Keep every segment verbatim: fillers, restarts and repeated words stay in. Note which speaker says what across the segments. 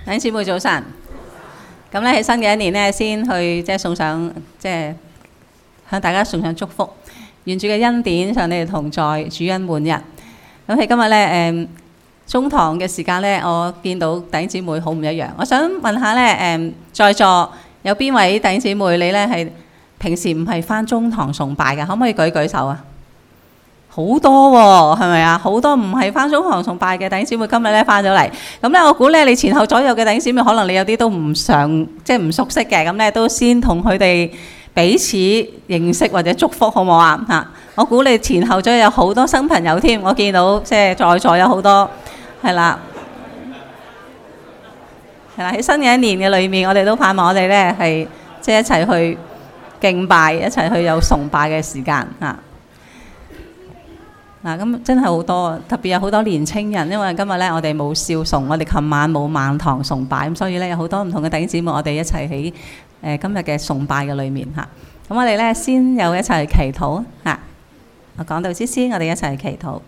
Speaker 1: 弟兄姊妹早晨，咁咧喺新嘅一年咧，先去即係送上即係向大家送上祝福，願主嘅恩典上你哋同在，主恩滿溢。咁喺今日咧誒中堂嘅時間咧，我見到弟兄姊妹好唔一樣。我想問下咧誒，在座有邊位弟兄姊妹你咧係平時唔係返中堂崇拜嘅？可唔可以舉舉手啊？好多喎，係咪啊？好多唔係返中堂崇拜嘅弟兄姊妹，今日咧返咗嚟。咁咧，我估咧你前後左右嘅弟兄姊妹，可能你有啲都唔常即係唔熟悉嘅，咁咧都先同佢哋彼此認識或者祝福，好唔好啊？嚇！我估你前後左右有好多新朋友添，我見到即係在座有好多係啦，係啦。喺新嘅一年嘅裏面，我哋都盼望我哋咧係即係一齊去敬拜，一齊去有崇拜嘅時間嚇。嗱，咁真係好多，特別有好多年青人，因為今日咧我哋冇少崇，我哋琴晚冇晚堂崇拜，咁所以咧有好多唔同嘅弟兄姊妹，我哋一齊喺誒今日嘅崇拜嘅裏面嚇。咁我哋咧先有一齊祈禱嚇。我講到之先，我哋一齊祈禱。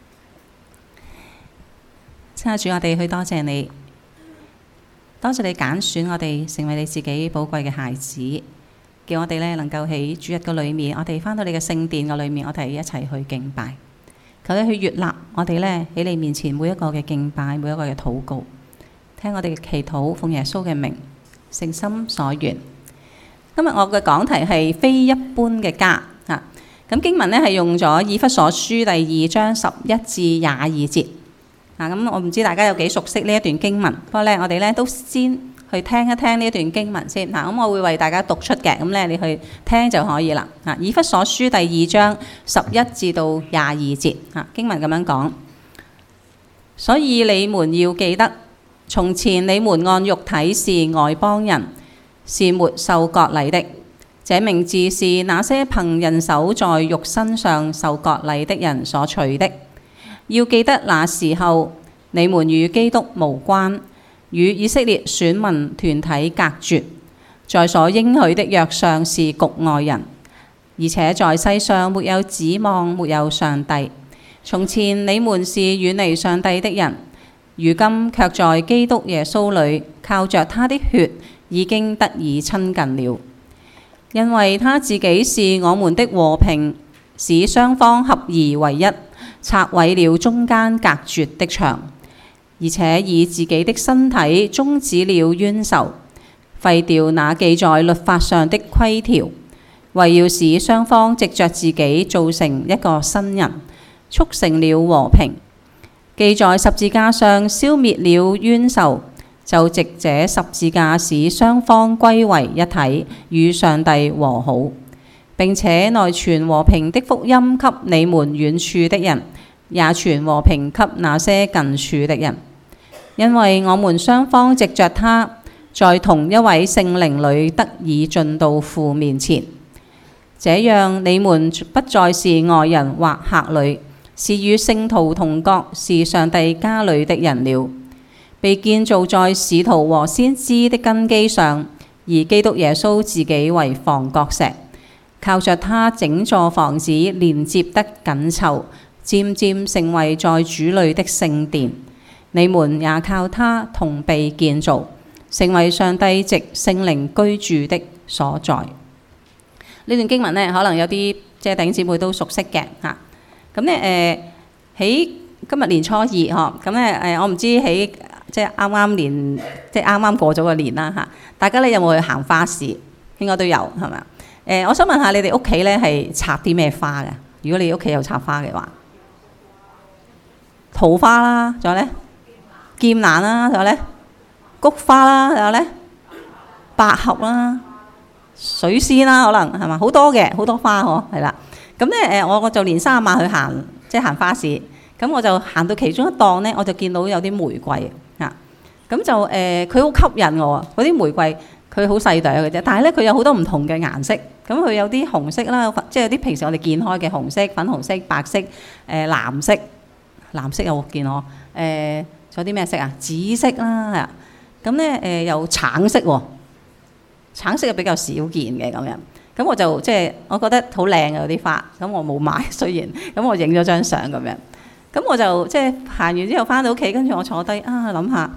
Speaker 1: 親愛主，我哋去多謝你，多謝你揀選我哋成為你自己寶貴嘅孩子，叫我哋咧能夠喺主日嘅裏面，我哋返到你嘅聖殿嘅裏面，我哋一齊去敬拜。求你去悅納我哋咧喺你面前每一個嘅敬拜，每一個嘅禱告，聽我哋嘅祈禱，奉耶穌嘅名，誠心所願。今日我嘅講題係非一般嘅家啊。咁經文咧係用咗以弗所書第二章十一至廿二節啊。咁我唔知大家有幾熟悉呢一段經文，不過咧我哋咧都先去聽一聽呢一段經文先嚇，咁、啊、我會為大家讀出嘅，咁咧你去聽就可以啦。啊，以弗所書第二章十一至到廿二節啊，經文咁樣講。所以你們要記得，從前你們按肉體是外邦人，是沒受割禮的。這名字是那些憑人手在肉身上受割禮的人所取的。要記得那時候，你們與基督無關，與以色列選民團體隔絕，在所應許的約上是局外人，而且在世上沒有指望，沒有上帝。從前你們是遠離上帝的人，如今卻在基督耶穌裏靠着他的血已經得以親近了，因為他自己是我們的和平，使雙方合而為一，拆毀了中間隔絕的牆。而且以自己的身體終止了冤仇，廢掉那記在律法上的規條，為要使雙方藉着自己造成一個新人，促成了和平。記在十字架上消滅了冤仇，就藉這十字架使雙方歸為一體，與上帝和好。並且內傳和平的福音給你們遠處的人，也傳和平給那些近處的人。因為我們雙方藉着他，在同一位聖靈裏得以進到父面前。這樣你們不再是外人或客旅，是與聖徒同國，是上帝家裏的人了，被建造在使徒和先知的根基上，而基督耶穌自己為房角石，靠着他整座房子連接得緊湊，漸漸成為在主裏的聖殿。你們也靠他同被建造，成為上帝藉聖靈居住的所在。呢段經文呢，可能有啲即係弟兄姊妹都熟悉嘅嚇。咁咧誒喺今日年初二嗬，咁咧誒我唔知喺即係啱啱年即係啱啱過咗個年啦嚇。大家咧有冇去行花市？應該都有係咪啊？誒，我想問下你哋屋企咧係插啲咩花嘅？如果你屋企有插花嘅話，桃花啦，仲有咧？劍蘭啦，仲有咧菊花啦，仲有咧百合啦、水仙啦，可能係嘛？好多嘅，好多花嗬，係啦。咁咧誒，我我就年三十晚去行，即係行花市。咁我就行到其中一檔咧，我就見到有啲玫瑰啊。咁就誒，佢好吸引我。嗰啲玫瑰佢好細朵嘅啫，但係咧佢有好多唔同嘅顏色。咁佢有啲紅色啦，即係有啲平時我哋見開嘅紅色、粉紅色、白色、誒、呃、藍色、藍色有冇見我誒？呃有啲咩色啊？紫色啦，係啊。咁咧誒，有橙色喎，橙色係比較少見嘅咁樣。咁我就即係我覺得好靚嘅啲花，咁我冇買，雖然咁我影咗張相咁樣。咁我就即係行完之後翻到屋企，跟住我坐低啊諗下，啊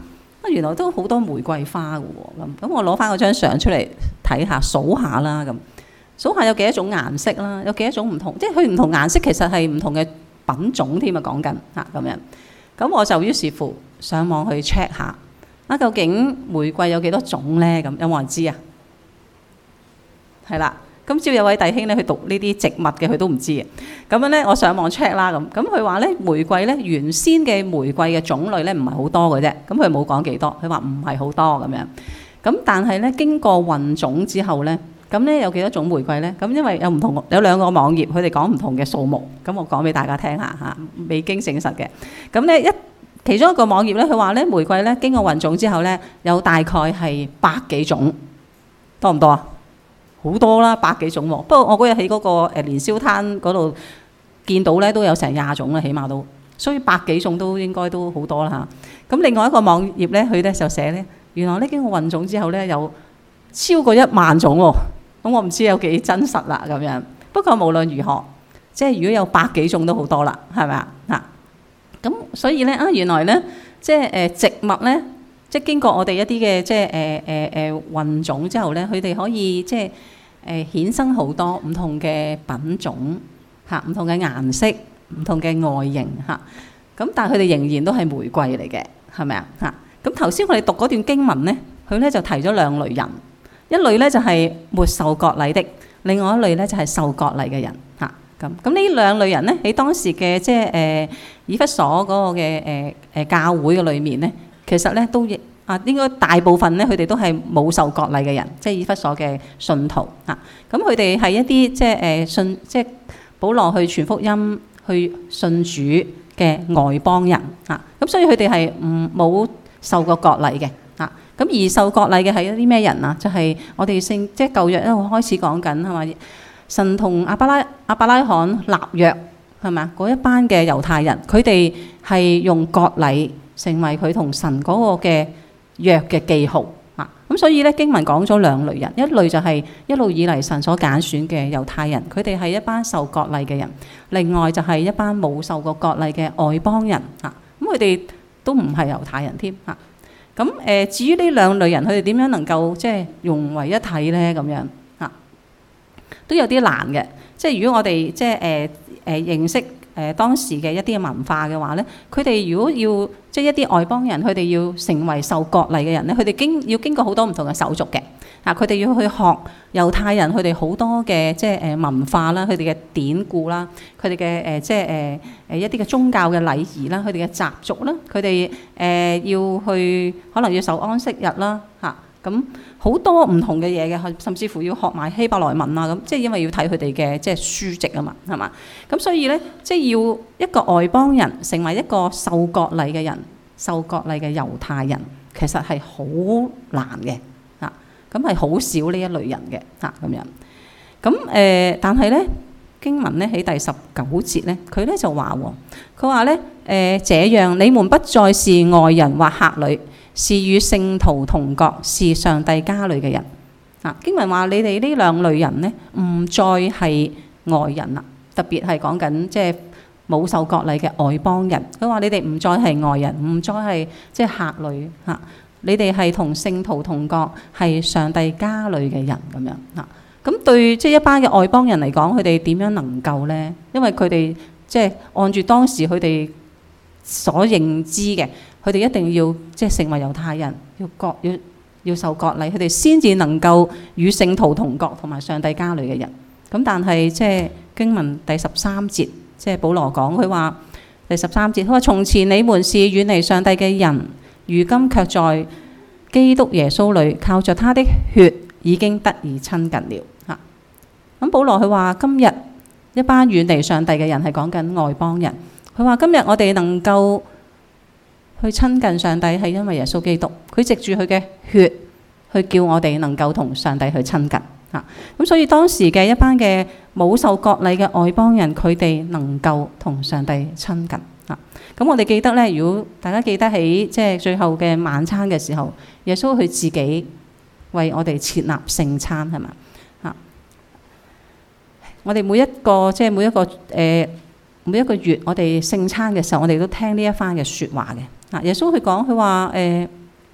Speaker 1: 原來都好多玫瑰花嘅喎。咁咁我攞翻嗰張相出嚟睇下，數下啦。咁數下有幾多種顏色啦，有幾多種唔同，即係佢唔同顏色其實係唔同嘅品種添啊。講緊嚇咁樣。咁我就於是乎上網去 check 下啊，究竟玫瑰有幾多種咧？咁有冇人知啊？係啦。今朝有位弟兄咧，去讀呢啲植物嘅，佢都唔知嘅。咁樣咧，我上網 check 啦，咁咁佢話咧，玫瑰咧原先嘅玫瑰嘅種類咧唔係好多嘅啫。咁佢冇講幾多，佢話唔係好多咁樣。咁但係咧，經過混種之後咧，咁咧有幾多種玫瑰咧？咁因為有唔同，有兩個網頁，佢哋講唔同嘅數目。咁我講俾大家聽下嚇，未經證實嘅。咁咧一其中一個網頁咧，佢話咧玫瑰咧經過混種之後咧，有大概係百幾種，多唔多啊？好多啦，百幾種喎。不過我嗰日喺嗰個誒年宵攤嗰度見到咧，都有成廿種啦，起碼都。所以百幾種都應該都好多啦嚇。咁另外一個網頁咧，佢咧就寫咧，原來咧經過混種之後咧，有超過一萬種喎。咁我唔知有幾真實啦咁樣。不過無論如何，即係如果有百幾種都好多啦，係咪啊？嚇。咁所以咧啊，原來咧即係誒植物咧。即係經過我哋一啲嘅即係誒誒誒混種之後咧，佢哋可以即係誒衍生好多唔同嘅品種嚇，唔同嘅顏色、唔同嘅外形嚇。咁但係佢哋仍然都係玫瑰嚟嘅，係咪啊嚇？咁頭先我哋讀嗰段經文咧，佢咧就提咗兩類人，一類咧就係沒受割禮的，另外一類咧就係受割禮嘅人嚇。咁咁呢兩類人咧喺當時嘅即係誒以弗所嗰個嘅誒誒教會嘅裏面咧。其實咧都啊應該大部分咧佢哋都係冇受割禮嘅人，即係以弗所嘅信徒啊。咁佢哋係一啲即係誒信即係保羅去傳福音去信主嘅外邦人啊。咁所以佢哋係唔冇受過割禮嘅啊。咁而受割禮嘅係一啲咩人啊？就係、是、我哋聖即係舊約一路開始講緊係嘛？神同亞伯拉亞伯拉罕立約係咪？嗰一班嘅猶太人，佢哋係用割禮。成為佢同神嗰個嘅約嘅記號啊！咁所以咧經文講咗兩類人，一類就係一路以嚟神所揀選嘅猶太人，佢哋係一班受割禮嘅人；另外就係一班冇受過割禮嘅外邦人啊！咁佢哋都唔係猶太人添啊！咁誒，至於呢兩類人，佢哋點樣能夠即係融為一體咧？咁樣啊，都有啲難嘅。即係如果我哋即係誒誒認識。誒、呃、當時嘅一啲嘅文化嘅話咧，佢哋如果要即係一啲外邦人，佢哋要成為受割禮嘅人咧，佢哋經要經過好多唔同嘅手續嘅。啊，佢哋要去學猶太人佢哋好多嘅即係誒文化啦，佢哋嘅典故啦，佢哋嘅誒即係誒誒一啲嘅宗教嘅禮儀啦，佢哋嘅習俗啦，佢哋誒要去可能要守安息日啦，嚇咁好多唔同嘅嘢嘅，甚至乎要學埋希伯來文啊咁，即係因為要睇佢哋嘅即係書籍啊嘛，係嘛？咁所以咧，即係要一個外邦人成為一個受割禮嘅人，受割禮嘅猶太人，其實係好難嘅。咁係好少呢一類人嘅嚇咁樣，咁誒、呃，但係咧經文咧喺第十九節咧，佢咧就話喎，佢話咧誒，這樣你們不再是外人或客旅，是與聖徒同國，是上帝家裏嘅人。啊，經文話你哋呢兩類人咧，唔再係外人啦，特別係講緊即係冇受割禮嘅外邦人。佢話你哋唔再係外人，唔再係即係客旅嚇。啊你哋係同聖徒同國，係上帝家裏嘅人咁樣嚇。咁對即係一班嘅外邦人嚟講，佢哋點樣能夠咧？因為佢哋即係按住當時佢哋所認知嘅，佢哋一定要即係成為猶太人，要割要要受割禮，佢哋先至能夠與聖徒同國同埋上帝家裏嘅人。咁但係即係經文第十三節，即係保羅講佢話第十三節，佢話從前你們是遠離上帝嘅人。如今卻在基督耶穌裏，靠着他的血已經得以親近了嚇。咁保羅佢話：今日一班遠離上帝嘅人係講緊外邦人。佢話：今日我哋能夠去親近上帝，係因為耶穌基督，佢藉住佢嘅血去叫我哋能夠同上帝去親近嚇。咁所以當時嘅一班嘅冇受割禮嘅外邦人，佢哋能夠同上帝親近。咁我哋記得咧，如果大家記得喺即係最後嘅晚餐嘅時候，耶穌佢自己為我哋設立聖餐係嘛嚇？我哋每一個即係每一個誒、呃、每一個月，我哋聖餐嘅時候，我哋都聽呢一番嘅説話嘅嚇。耶穌佢講佢話誒，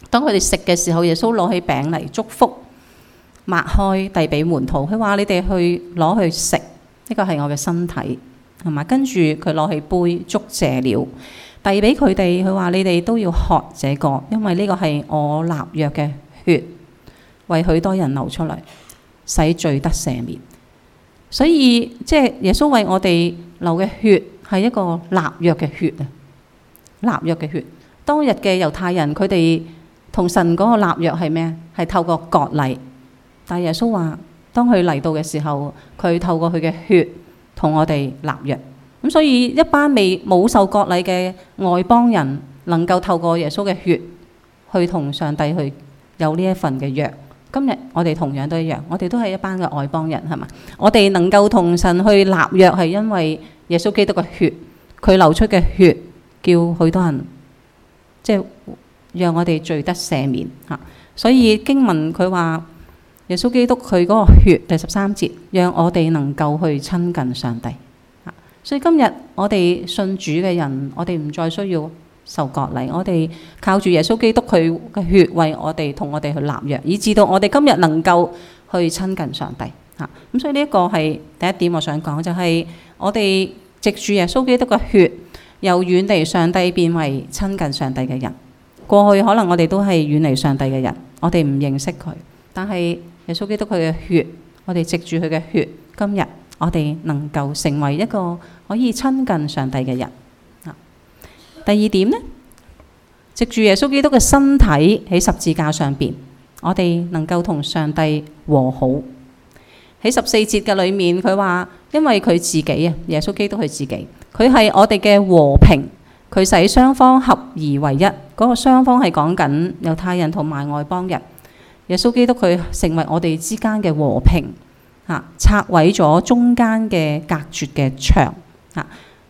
Speaker 1: 當佢哋食嘅時候，耶穌攞起餅嚟祝福，擘開遞俾門徒，佢話：你哋去攞去食，呢個係我嘅身體，係嘛？跟住佢攞起杯，祝謝了，遞俾佢哋，佢話：你哋都要喝這個，因為呢個係我立約嘅血，為許多人流出嚟，使罪得赦免。所以即係耶穌為我哋流嘅血係一個立約嘅血啊！立約嘅血，當日嘅猶太人佢哋同神嗰個立約係咩？係透過割禮。但耶穌話：當佢嚟到嘅時候，佢透過佢嘅血同我哋立約。咁所以一班未冇受割禮嘅外邦人，能夠透過耶穌嘅血去同上帝去有呢一份嘅約。今日我哋同樣都一樣，我哋都係一班嘅外邦人，係嘛？我哋能夠同神去立約，係因為耶穌基督嘅血，佢流出嘅血，叫許多人即係讓我哋罪得赦免嚇。所以經文佢話耶穌基督佢嗰個血，第十三節，讓我哋能夠去親近上帝嚇。所以今日我哋信主嘅人，我哋唔再需要受割禮，我哋靠住耶穌基督佢嘅血為我哋同我哋去立約，以至到我哋今日能夠去親近上帝嚇。咁所以呢一個係第一點，我想講就係、是、我哋藉住耶穌基督嘅血，由遠離上帝變為親近上帝嘅人。過去可能我哋都係遠離上帝嘅人，我哋唔認識佢，但係耶穌基督佢嘅血，我哋藉住佢嘅血，今日我哋能夠成為一個可以親近上帝嘅人。第二點呢，藉住耶穌基督嘅身體喺十字架上邊，我哋能夠同上帝和好。喺十四節嘅裏面，佢話因為佢自己啊，耶穌基督佢自己，佢係我哋嘅和平，佢使雙方合而為一。嗰、那個雙方係講緊猶太人同埋外邦人。耶穌基督佢成為我哋之間嘅和平，嚇拆毀咗中間嘅隔絕嘅牆嚇。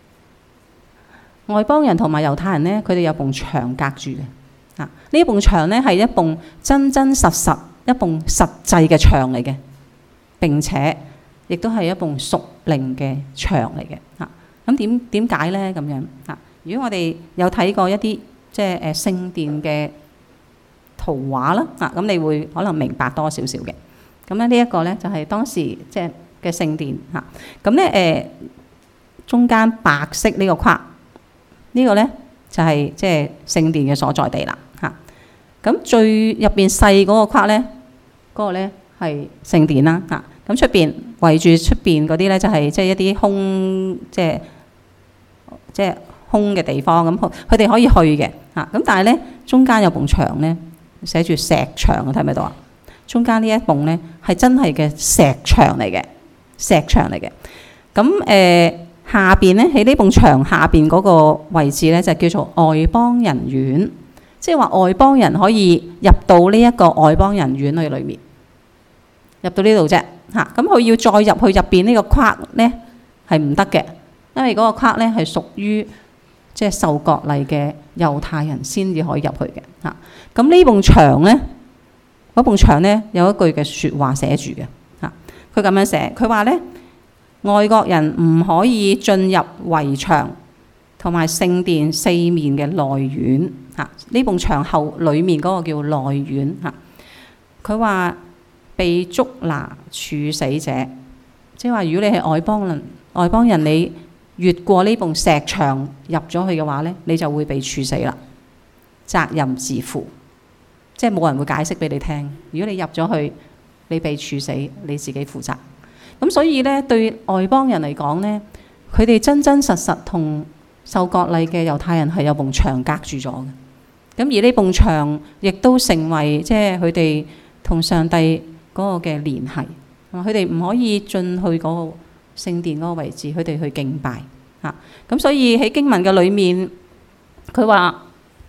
Speaker 1: 外邦人同埋猶太人呢，佢哋有埲牆隔住嘅。啊，呢一埲牆呢係一埲真真實實、一埲實際嘅牆嚟嘅，並且亦都係一埲屬靈嘅牆嚟嘅。啊，咁點點解呢？咁樣啊？如果我哋有睇過一啲即係誒聖殿嘅圖畫啦，啊，咁你會可能明白多少少嘅。咁咧呢一個呢，就係、是、當時即係嘅聖殿嚇。咁咧誒中間白色呢個框。呢個呢，就係即係聖殿嘅所在地啦嚇。咁最入邊細嗰個框呢，嗰、嗰個呢係聖殿啦嚇。咁出邊圍住出邊嗰啲呢，就係即係一啲空即係即係空嘅地方。咁佢哋可以去嘅嚇。咁但係呢，中間有埲牆呢，寫住石牆，睇唔睇到啊？中間呢一埲呢，係真係嘅石牆嚟嘅，石牆嚟嘅。咁誒。呃下邊咧喺呢埲牆下邊嗰個位置咧就叫做外邦人院，即係話外邦人可以入到呢一個外邦人院去裏面，入到呢度啫嚇。咁佢要再入去入邊呢個框咧係唔得嘅，因為嗰個框咧係屬於即係受割禮嘅猶太人先至可以入去嘅嚇。咁呢埲牆咧，嗰埲牆咧有一句嘅説話寫住嘅嚇，佢咁樣寫，佢話咧。外國人唔可以進入圍牆同埋聖殿四面嘅內院嚇，呢埲牆後裡面嗰個叫內院嚇。佢話被捉拿處死者，即係話如果你係外邦人，外邦人你越過呢埲石牆入咗去嘅話咧，你就會被處死啦，責任自負，即係冇人會解釋俾你聽。如果你入咗去，你被處死，你自己負責。咁所以咧，對外邦人嚟講咧，佢哋真真實實同受割禮嘅猶太人係有埲牆隔住咗嘅。咁而呢埲牆亦都成為即係佢哋同上帝嗰個嘅聯繫。佢哋唔可以進去嗰個聖殿嗰個位置，佢哋去敬拜嚇。咁所以喺經文嘅裏面，佢話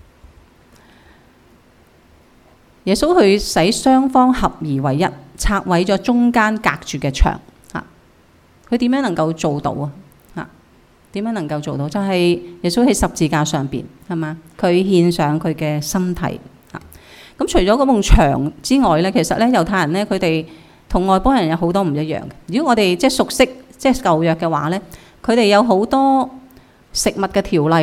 Speaker 1: 耶穌去使雙方合而為一，拆毀咗中間隔住嘅牆。佢點樣能夠做到啊？嚇，點樣能夠做到？就係、是、耶穌喺十字架上邊，係嘛？佢獻上佢嘅身體嚇。咁除咗嗰埲牆之外咧，其實咧猶太人咧，佢哋同外邦人有好多唔一樣嘅。如果我哋即係熟悉即係舊約嘅話咧，佢哋有好多食物嘅條例啦，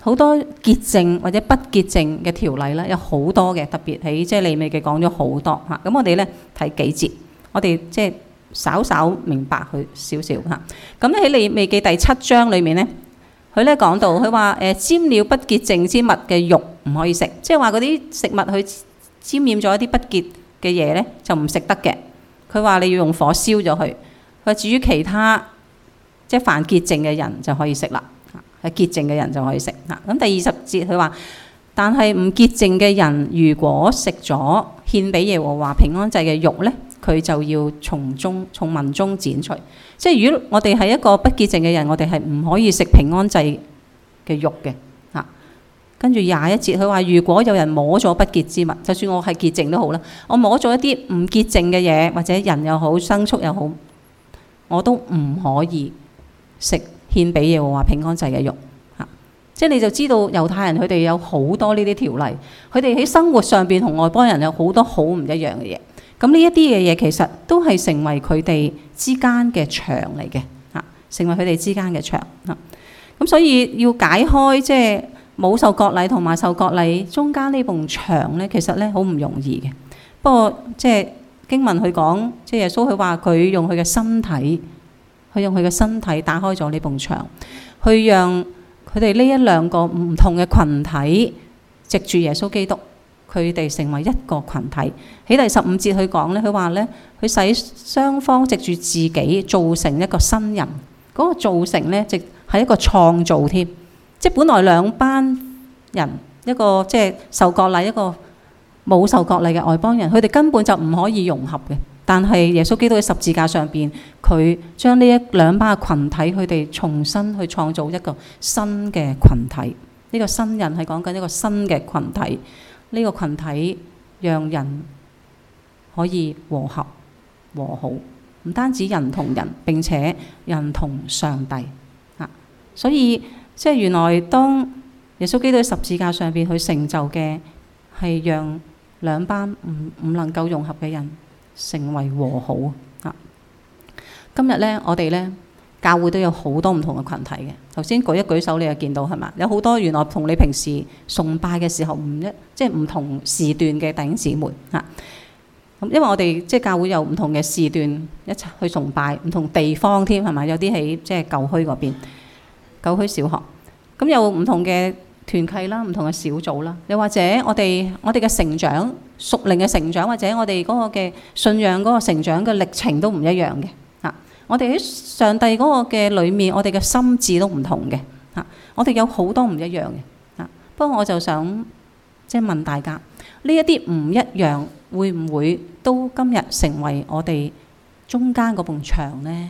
Speaker 1: 好多潔淨或者不潔淨嘅條例啦，有好多嘅，特別喺即係利未記講咗好多嚇。咁我哋咧睇幾節，我哋即係稍稍明白佢少少嚇。咁咧喺利未記第七章裏面咧，佢咧講到佢話誒沾了不潔淨之物嘅肉唔可以食，即係話嗰啲食物佢沾染咗一啲不潔嘅嘢咧就唔食得嘅。佢話你要用火燒咗佢。佢話至於其他即係凡潔淨嘅人就可以食啦。係潔淨嘅人就可以食嚇。咁第二十節佢話，但係唔潔淨嘅人，如果食咗獻俾耶和華平安祭嘅肉咧，佢就要從中從民中剪除。即係如果我哋係一個不潔淨嘅人，我哋係唔可以食平安祭嘅肉嘅嚇。跟住廿一節佢話，如果有人摸咗不潔之物，就算我係潔淨都好啦，我摸咗一啲唔潔淨嘅嘢，或者人又好，牲畜又好，我都唔可以食獻俾耶和華平安祭嘅肉嚇。即係你就知道猶太人佢哋有好多呢啲條例，佢哋喺生活上邊同外邦人有好多好唔一樣嘅嘢。咁呢一啲嘅嘢其實都係成為佢哋之間嘅牆嚟嘅嚇，成為佢哋之間嘅牆嚇。咁所以要解開即係冇受割禮同埋受割禮中間呢埲牆咧，其實咧好唔容易嘅。不過即係經文佢講，即係耶穌佢話佢用佢嘅身體。佢用佢嘅身體打開咗呢埲牆，去讓佢哋呢一兩個唔同嘅群體，藉住耶穌基督，佢哋成為一個群體。喺第十五節佢講咧，佢話咧，佢使雙方藉住自己造成一個新人。嗰、那個造成咧，即係一個創造添。即係本來兩班人，一個即係受割禮，一個冇受割禮嘅外邦人，佢哋根本就唔可以融合嘅。但係耶穌基督喺十字架上邊，佢將呢一兩班嘅群體，佢哋重新去創造一個新嘅群體。呢、這個新人係講緊一個新嘅群體。呢、這個群體讓人可以和合和好，唔單止人同人，並且人同上帝啊！所以即係原來當耶穌基督喺十字架上邊去成就嘅，係讓兩班唔唔能夠融合嘅人成為和好啊！今日咧，我哋咧教會都有好多唔同嘅群體嘅。頭先舉一舉手，你就見到係嘛？有好多原來同你平時崇拜嘅時候唔一，即係唔同時段嘅弟兄姊妹啊。咁因為我哋即係教會有唔同嘅時段一齊去崇拜，唔同地方添係嘛？有啲喺即係舊墟嗰邊，舊墟小學。咁有唔同嘅團契啦，唔同嘅小組啦，又或者我哋我哋嘅成長、屬靈嘅成長，或者我哋嗰個嘅信仰嗰個成長嘅歷程都唔一樣嘅嚇。我哋喺上帝嗰個嘅裏面，我哋嘅心智都唔同嘅嚇。我哋有好多唔一樣嘅嚇。不過我就想即係問大家，呢一啲唔一樣會唔會都今日成為我哋中間嗰埲牆呢？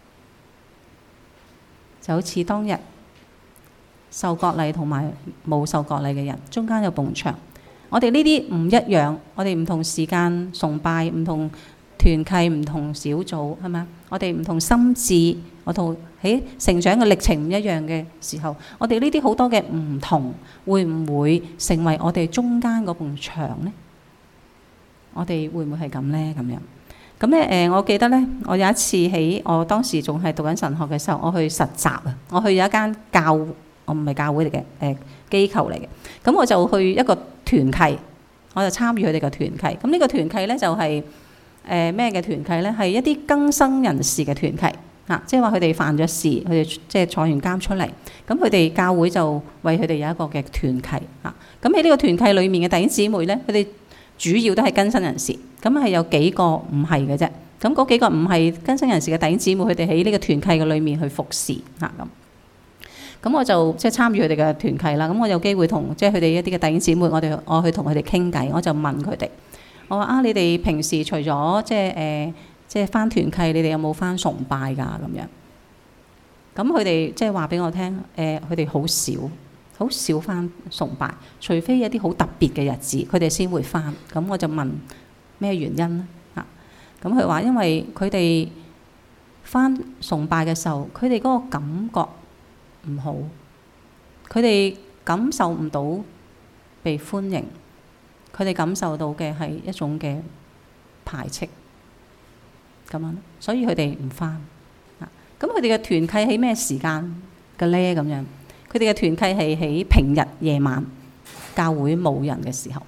Speaker 1: 就好似當日受割禮同埋冇受割禮嘅人，中間有埲牆。我哋呢啲唔一樣，我哋唔同時間崇拜，唔同團契，唔同小組，係咪？我哋唔同心智，我同喺成長嘅歷程唔一樣嘅時候，我哋呢啲好多嘅唔同，會唔會成為我哋中間嗰埲牆呢？我哋會唔會係咁呢？咁樣咁咧誒，我記得咧，我有一次喺我當時仲係讀緊神學嘅時候，我去實習啊，我去有一間教。我唔係教會嚟嘅，誒機構嚟嘅。咁我就去一個團契，我就參與佢哋嘅團契。咁呢個團契咧就係誒咩嘅團契咧？係一啲更生人士嘅團契啊，即係話佢哋犯咗事，佢哋即係坐完監出嚟，咁佢哋教會就為佢哋有一個嘅團契啊。咁喺呢個團契裡面嘅弟兄姊妹咧，佢哋主要都係更生人士，咁係有幾個唔係嘅啫。咁嗰幾個唔係更生人士嘅弟兄姊妹，佢哋喺呢個團契嘅裡面去服侍啊咁。咁我就即係參與佢哋嘅團契啦。咁我有機會同即係佢哋一啲嘅弟兄姊妹，我哋我去同佢哋傾偈，我就問佢哋：我話啊，你哋平時除咗即係誒即係返團契，你哋有冇返崇拜㗎？咁樣咁佢哋即係話俾我聽，誒佢哋好少好少返崇拜，除非有啲好特別嘅日子，佢哋先會返。咁我就問咩原因咧？啊，咁佢話因為佢哋返崇拜嘅時候，佢哋嗰個感覺唔好，佢哋感受唔到被歡迎，佢哋感受到嘅係一種嘅排斥咁樣，所以佢哋唔返。咁佢哋嘅團契喺咩時間嘅咧？咁樣佢哋嘅團契係喺平日夜晚教會冇人嘅時候。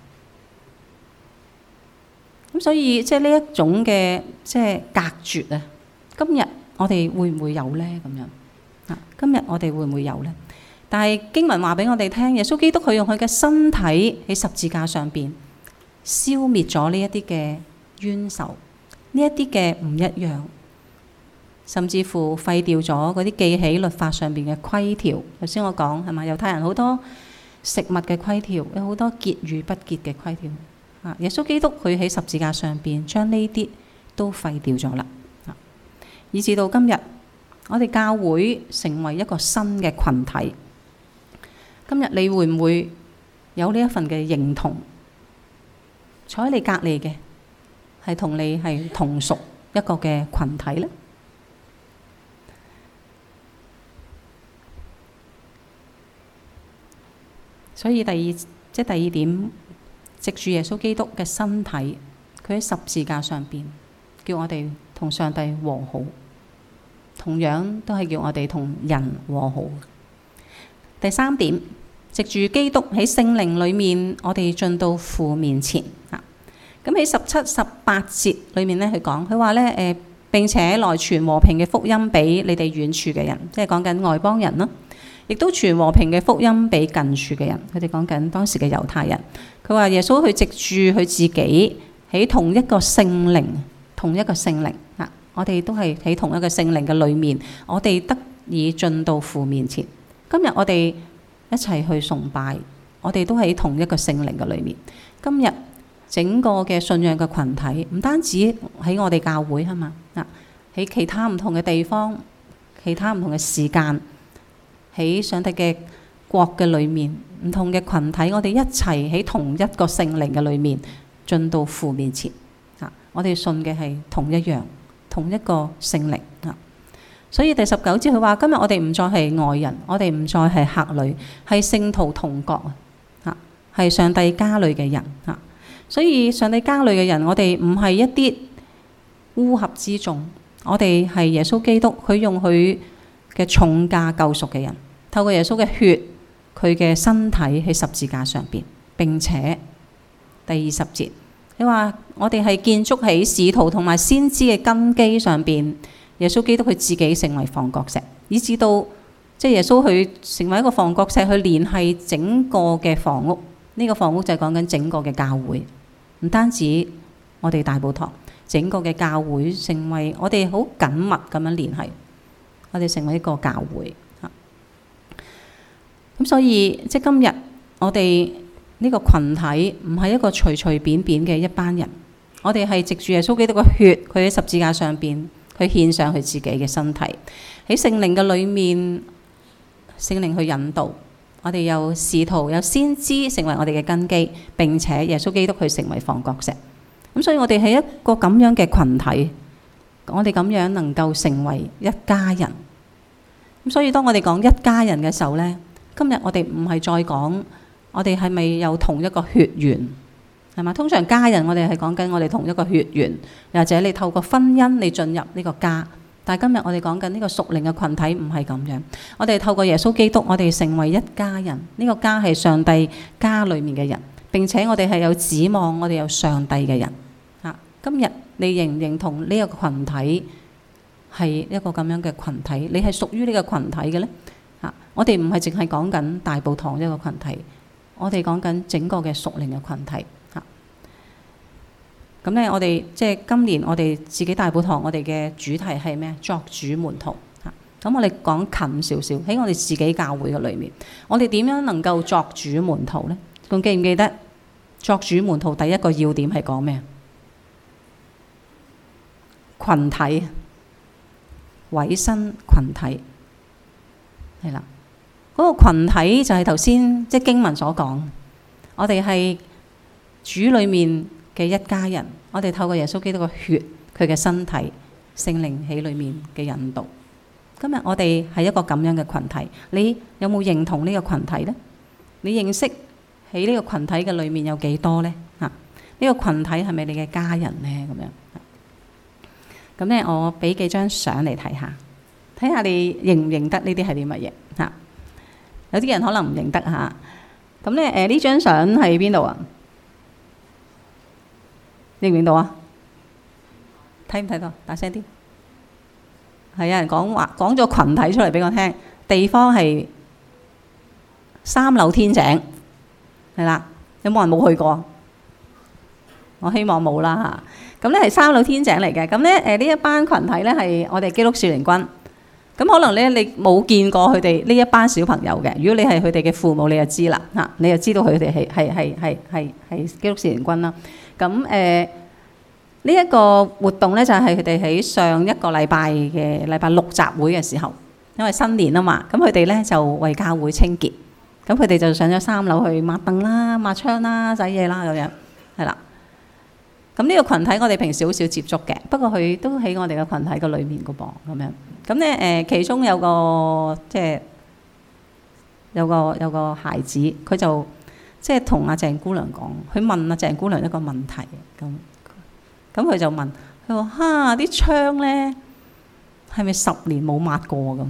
Speaker 1: 咁所以即係呢一種嘅即係隔絕啊，今日我哋會唔會有呢？咁樣啊，今日我哋會唔會有呢？但係經文話俾我哋聽，耶穌基督佢用佢嘅身體喺十字架上邊消滅咗呢一啲嘅冤仇，呢一啲嘅唔一樣，甚至乎廢掉咗嗰啲記喺律法上邊嘅規條。頭先我講係嘛，猶太人好多食物嘅規條，有好多潔與不潔嘅規條。啊，耶穌基督佢喺十字架上邊將呢啲都廢掉咗啦。啊，以至到今日，我哋教會成為一個新嘅群體。今日你會唔會有呢一份嘅認同？坐喺你隔離嘅係同你係同屬一個嘅群體呢？所以第二即係第二點，藉住耶穌基督嘅身體，佢喺十字架上邊叫我哋同上帝和好，同樣都係叫我哋同人和好。第三點，藉住基督喺聖靈裏面，我哋進到父面前啊。咁喺十七、十八節裏面咧，佢講佢話咧誒，並且來傳和平嘅福音俾你哋遠處嘅人，即係講緊外邦人咯。亦都傳和平嘅福音俾近處嘅人，佢哋講緊當時嘅猶太人。佢話耶穌佢藉住佢自己喺同一個聖靈，同一個聖靈啊，我哋都係喺同一個聖靈嘅裏面，我哋得以進到父面前。今日我哋一齊去崇拜，我哋都喺同一個聖靈嘅裏面。今日整個嘅信仰嘅群體，唔單止喺我哋教會係嘛啊，喺其他唔同嘅地方，其他唔同嘅時間，喺上帝嘅國嘅裏面，唔同嘅群體，我哋一齊喺同一個聖靈嘅裏面進到父面前啊！我哋信嘅係同一樣，同一個聖靈啊！所以第十九節佢話：今日我哋唔再係外人，我哋唔再係客旅，係聖徒同國啊！係上帝家裏嘅人啊！所以上帝家裏嘅人，我哋唔係一啲烏合之眾，我哋係耶穌基督，佢用佢嘅重價救贖嘅人，透過耶穌嘅血，佢嘅身體喺十字架上邊。並且第二十節，你話我哋係建築喺使徒同埋先知嘅根基上邊。耶穌基督佢自己成為房角石，以至到即係耶穌佢成為一個房角石，去連繫整個嘅房屋。呢、這個房屋就係講緊整個嘅教會，唔單止我哋大埔堂，整個嘅教會成為我哋好緊密咁樣連繫。我哋成為一個教會嚇，咁所以即係今日我哋呢個群體唔係一個隨隨便便嘅一班人，我哋係藉住耶穌基督嘅血，佢喺十字架上邊，佢獻上佢自己嘅身體，喺聖靈嘅裏面，聖靈去引導我哋，有使徒有先知成為我哋嘅根基，並且耶穌基督佢成為房角石。咁所以我哋係一個咁樣嘅群體。我哋咁樣能夠成為一家人，咁所以當我哋講一家人嘅時候呢，今日我哋唔係再講我哋係咪有同一個血緣，係嘛？通常家人我哋係講緊我哋同一個血緣，或者你透過婚姻你進入呢個家。但係今日我哋講緊呢個屬靈嘅群體唔係咁樣，我哋透過耶穌基督，我哋成為一家人。呢個家係上帝家裏面嘅人，並且我哋係有指望，我哋有上帝嘅人。啊，今日你認唔認同呢一個群體係一個咁樣嘅群體？你係屬於呢個群體嘅呢？啊，我哋唔係淨係講緊大埔堂一個群體，我哋講緊整個嘅屬靈嘅群體。嚇，咁咧，我哋即係今年我哋自己大埔堂，我哋嘅主題係咩？作主門徒。嚇，咁我哋講近少少喺我哋自己教會嘅裏面，我哋點樣能夠作主門徒呢？仲記唔記得作主門徒第一個要點係講咩？群體，委身群體，係啦。嗰個群體就係頭先即係經文所講，我哋係主裏面嘅一家人。我哋透過耶穌基督嘅血，佢嘅身體，聖靈喺裏面嘅引導。今日我哋係一個咁樣嘅群體，你有冇認同呢個群體呢？你認識喺呢個群體嘅裏面有幾多呢？嚇，呢個群體係咪你嘅家人呢？咁樣。咁咧，我俾幾張相嚟睇下，睇下你認唔認得呢啲係啲乜嘢嚇？ 有啲人可能唔認得嚇。咁咧誒呢張相喺邊度啊？認唔認到啊？睇唔睇到？大聲啲。係有人講話講咗群體出嚟俾我聽，地方係三樓天井，係啦。有冇人冇去過？我希望冇啦嚇。咁咧係三樓天井嚟嘅。咁咧誒呢一班群體咧係我哋基督少年軍。咁可能咧你冇見過佢哋呢一班小朋友嘅。如果你係佢哋嘅父母，你就知啦嚇，你就知道佢哋係係係係係係基督少年軍啦。咁誒呢一個活動咧就係佢哋喺上一個禮拜嘅禮拜六集會嘅時候，因為新年啊嘛，咁佢哋咧就為教會清潔，咁佢哋就上咗三樓去抹凳啦、抹窗啦、洗嘢啦咁樣，係啦。咁呢個群體我哋平時好少接觸嘅，不過佢都喺我哋嘅群體嘅裏面嘅噃，咁樣。咁咧誒，其中有個即係有個有個孩子，佢就即係同阿鄭姑娘講，佢問阿鄭姑娘一個問題，咁咁佢就問，佢話：哈啲窗咧係咪十年冇抹過咁？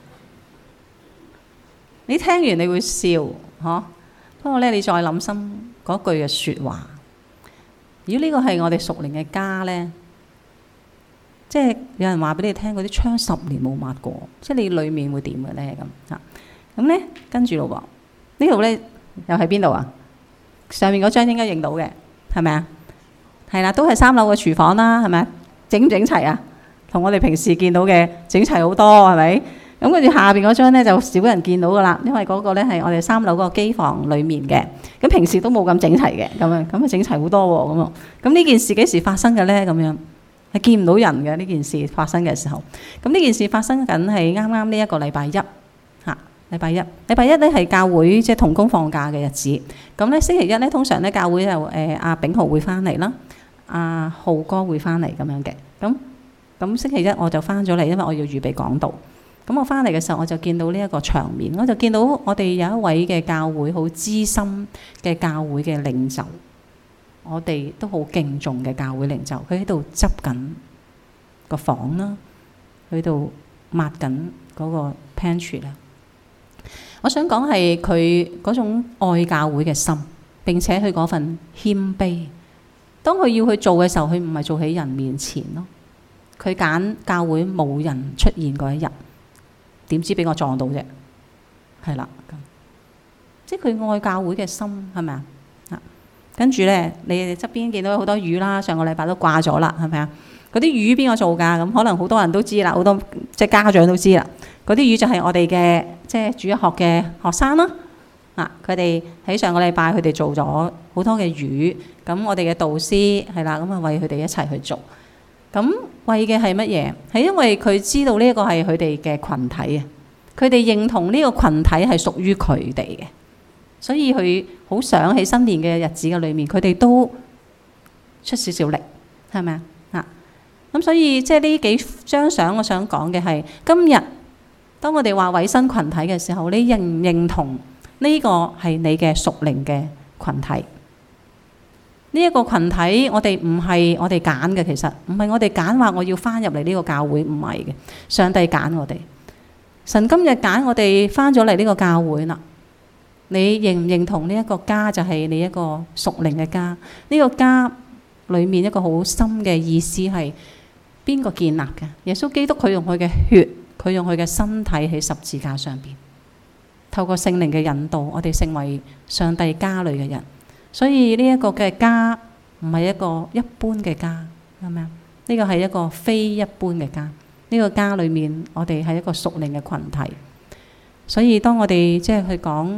Speaker 1: 你聽完你會笑，嗬？不過咧，你再諗深嗰句嘅説話。如果呢個係我哋屬靈嘅家咧，即係有人話俾你聽，嗰啲窗十年冇抹過，即係你裡面會點嘅咧咁嚇？咁咧跟住咯喎，呢度咧又喺邊度啊？上面嗰張應該認到嘅，係咪啊？係啦，都係三樓嘅廚房啦，係咪？整唔整齊啊？同我哋平時見到嘅整齊好多，係咪？咁跟住下邊嗰張咧就少人見到噶啦，因為嗰個咧係我哋三樓嗰個機房裡面嘅。咁平時都冇咁整齊嘅，咁樣咁啊整齊好多喎，咁啊。咁呢件事幾時發生嘅咧？咁樣係見唔到人嘅呢件事發生嘅時候。咁呢件事發生緊係啱啱呢一個禮拜一嚇，禮拜一禮拜一咧係教會即係同工放假嘅日子。咁咧星期一咧通常咧教會就誒阿炳豪會翻嚟啦，阿浩哥會翻嚟咁樣嘅。咁咁星期一我就翻咗嚟，因為我要預備講道。咁我翻嚟嘅時候，我就見到呢一個場面，我就見到我哋有一位嘅教會好資深嘅教會嘅領袖，我哋都好敬重嘅教會領袖，佢喺度執緊個房啦，佢喺度抹緊嗰個 pantry 啦。我想講係佢嗰種愛教會嘅心，並且佢嗰份謙卑。當佢要去做嘅時候，佢唔係做喺人面前咯，佢揀教會冇人出現嗰一日。點知俾我撞到啫？係啦，即係佢愛教會嘅心係咪啊？啊，跟住咧，你哋側邊見到好多魚啦，上個禮拜都掛咗啦，係咪啊？嗰啲魚邊個做㗎？咁可能好多人都知啦，好多即係家長都知啦。嗰啲魚就係我哋嘅即係主日學嘅學生啦。啊，佢哋喺上個禮拜佢哋做咗好多嘅魚，咁我哋嘅導師係啦，咁啊為佢哋一齊去做。咁為嘅係乜嘢？係因為佢知道呢一個係佢哋嘅群體啊，佢哋認同呢個群體係屬於佢哋嘅，所以佢好想喺新年嘅日子嘅裏面，佢哋都出少少力，係咪啊？啊，咁所以即係呢幾張相，我想講嘅係今日當我哋話委身群體嘅時候，你認唔認同呢個係你嘅屬靈嘅群體？呢一個群體，我哋唔係我哋揀嘅，其實唔係我哋揀話我要翻入嚟呢個教會，唔係嘅。上帝揀我哋，神今日揀我哋翻咗嚟呢個教會啦。你認唔認同呢一個家就係你一個屬靈嘅家？呢個家裡面一個好深嘅意思係邊個建立嘅？耶穌基督佢用佢嘅血，佢用佢嘅身體喺十字架上邊，透過聖靈嘅引導，我哋成為上帝家裏嘅人。所以呢一個嘅家唔係一個一般嘅家，係咪啊？呢個係一個非一般嘅家。呢個家裏面，我哋係一個屬靈嘅群體。所以當我哋即係去講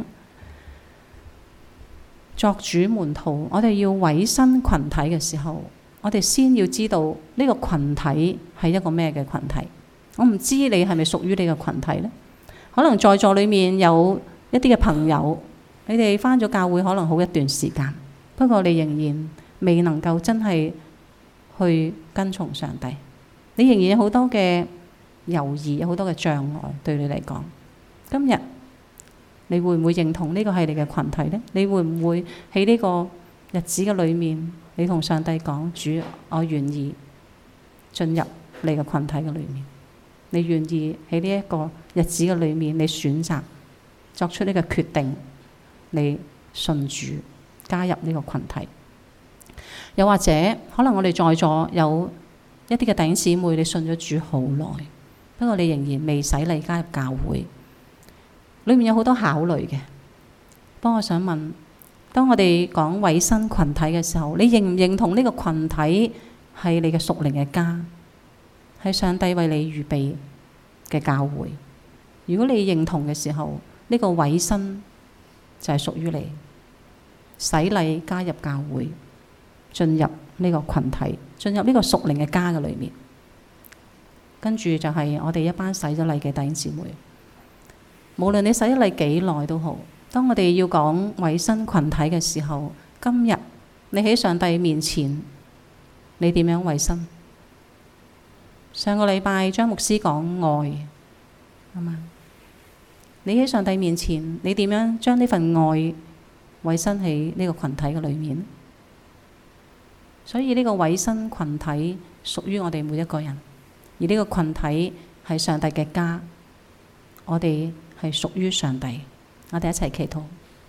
Speaker 1: 作主門徒，我哋要委身群體嘅時候，我哋先要知道呢個群體係一個咩嘅群體。我唔知你係咪屬於呢個群體呢？可能在座裏面有一啲嘅朋友。你哋返咗教會可能好一段時間，不過你仍然未能夠真係去跟從上帝，你仍然有好多嘅猶豫，有好多嘅障礙對你嚟講。今日你會唔會認同呢個係你嘅群體呢？你會唔會喺呢個日子嘅裏面，你同上帝講：主，我願意進入你嘅群體嘅裏面。你願意喺呢一個日子嘅裏面，你選擇作出呢個決定，你信主加入呢個群體。又或者可能我哋在座有一啲嘅弟兄姊妹，你信咗主好耐，不過你仍然未洗禮加入教會，裏面有好多考慮嘅。不過我想問，當我哋講委身群體嘅時候，你認唔認同呢個群體係你嘅屬靈嘅家，係上帝為你預備嘅教會？如果你認同嘅時候，呢個委身就係屬於你，洗禮加入教會，進入呢個群體，進入呢個屬靈嘅家嘅裏面。跟住就係我哋一班洗咗禮嘅弟兄姊妹，無論你洗咗禮幾耐都好，當我哋要講委身群體嘅時候，今日你喺上帝面前，你點樣委身？上個禮拜張牧師講愛，係嘛？你喺上帝面前，你點樣將呢份愛委身喺呢個群體嘅裏面？所以呢個委身群體屬於我哋每一個人，而呢個群體係上帝嘅家，我哋係屬於上帝。我哋一齊祈禱。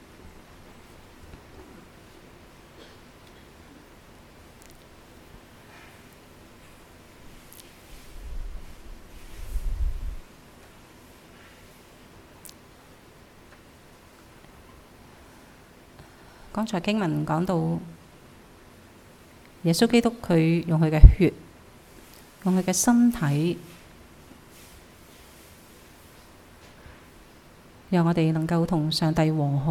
Speaker 1: 剛才經文講到耶穌基督，佢用佢嘅血，用佢嘅身體，讓我哋能夠同上帝和好。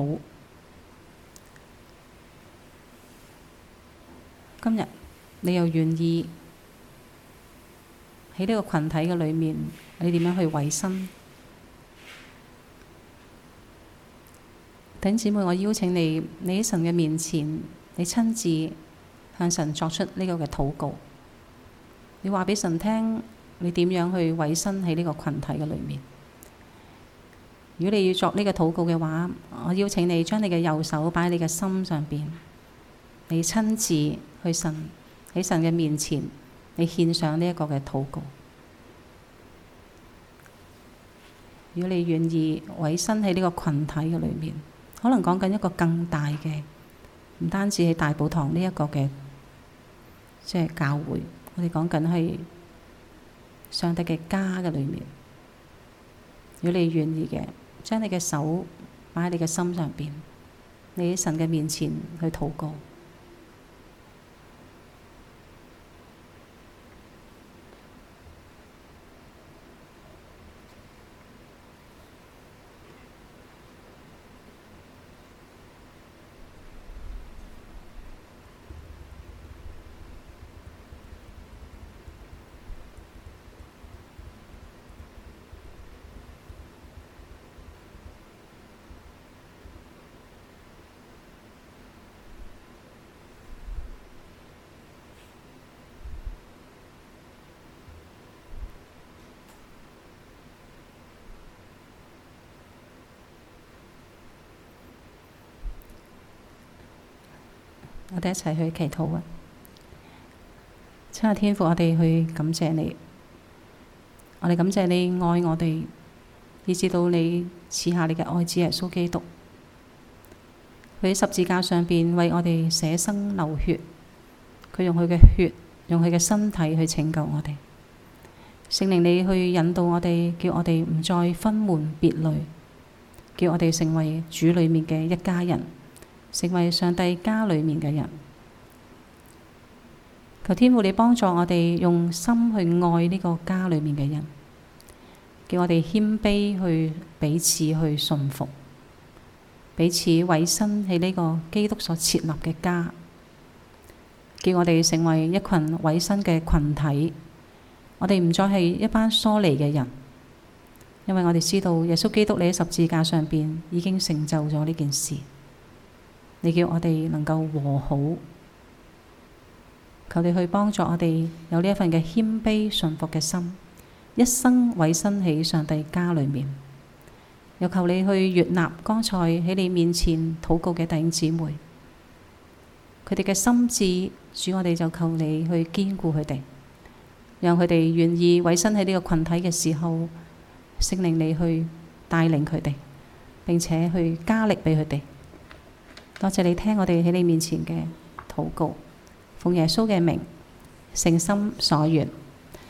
Speaker 1: 今日你又願意喺呢個群體嘅裏面，你點樣去委身？弟兄姊妹，我邀請你，你喺神嘅面前，你親自向神作出呢個嘅禱告。你話俾神聽，你點樣去委身喺呢個群體嘅裏面？如果你要作呢個禱告嘅話，我邀請你將你嘅右手擺喺你嘅心上邊，你親自去神喺神嘅面前，你獻上呢一個嘅禱告。如果你願意委身喺呢個群體嘅裏面，可能講緊一個更大嘅，唔單止係大寶堂呢一個嘅，即係教會。我哋講緊係上帝嘅家嘅裏面。如果你願意嘅，將你嘅手擺喺你嘅心上邊，你喺神嘅面前去禱告。我哋一齊去祈禱啊！親愛天父，我哋去感謝你，我哋感謝你愛我哋，以至到你賜下你嘅愛子耶穌基督，佢喺十字架上邊為我哋捨生流血，佢用佢嘅血，用佢嘅身體去拯救我哋。聖靈，你去引導我哋，叫我哋唔再分門別類，叫我哋成為主裏面嘅一家人，成為上帝家裏面嘅人。求天父你幫助我哋用心去愛呢個家裏面嘅人，叫我哋謙卑去彼此去順服，彼此委身喺呢個基督所設立嘅家，叫我哋成為一群委身嘅群體。我哋唔再係一班疏離嘅人，因為我哋知道耶穌基督你喺十字架上邊已經成就咗呢件事。你叫我哋能夠和好，求你去幫助我哋有呢一份嘅謙卑順服嘅心，一生委身喺上帝家裏面。又求你去悅納剛才喺你面前禱告嘅弟兄姊妹，佢哋嘅心志，主，我哋就求你去堅固佢哋，讓佢哋願意委身喺呢個群體嘅時候，聖靈你去帶領佢哋， 並且去加力俾佢哋。多謝你聽我哋喺你面前嘅禱告，奉耶穌嘅名，誠心所願。